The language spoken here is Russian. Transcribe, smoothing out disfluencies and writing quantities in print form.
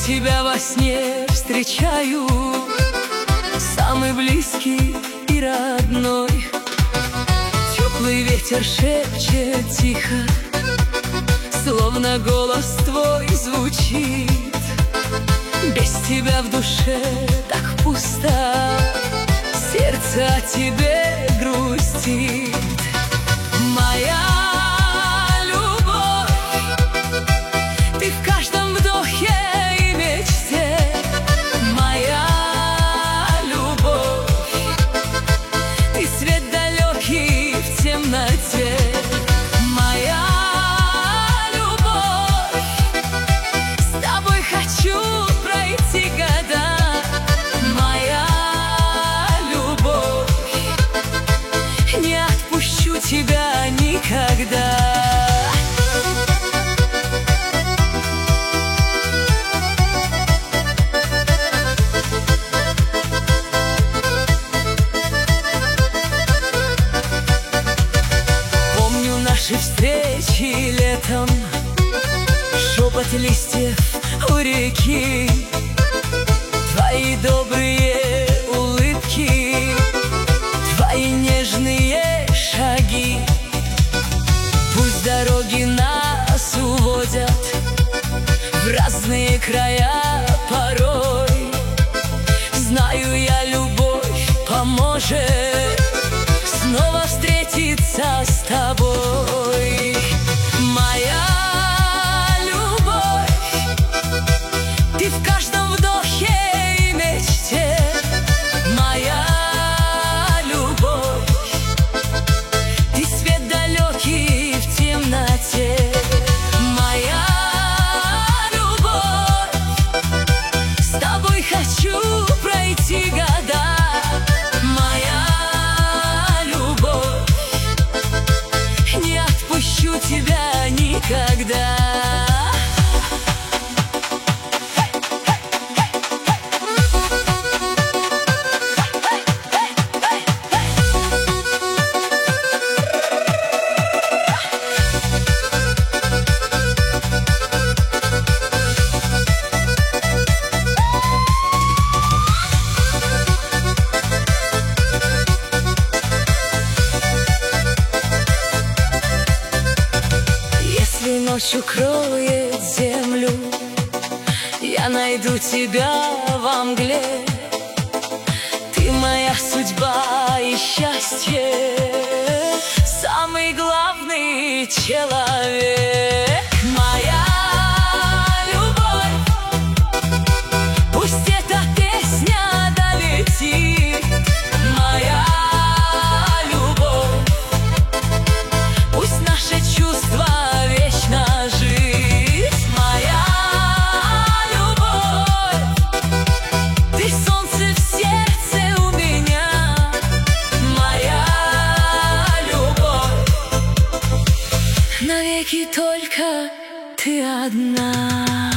тебя во сне встречаю, самый близкий и родной. Теплый ветер шепчет тихо, словно голос твой звучит. Без тебя в душе так пусто, сердце о тебе грустит. Моя любовь, ты в каждом вдохе и мечте. Моя любовь, ты свет далекий в темноте. Моя любовь, с тобой хочу пройти года. Моя любовь, не отпущу тебя никогда. Помню наши встречи летом, шепот листьев у реки, твои добрые улыбки, твои нежные шаги. Пусть дороги нас уводят в разные края порой, знаю я, любовь поможет снова встретиться с тобой. Моя любовь, ты в каждом вдохе и мечте. Моя любовь, ты свет далекий в темноте. Моя любовь, с тобой хочу пройти года. Моя любовь, не отпущу тебя никогда. Если ночь укроет землю, я найду тебя во мгле. Ты моя судьба и счастье, самый главный человек. Моя любовь, пусть эта песня долетит. Моя любовь, пусть наше чувство вечно жить. Моя любовь, ты солнце в сердце у меня. Моя любовь, навеки только ты одна.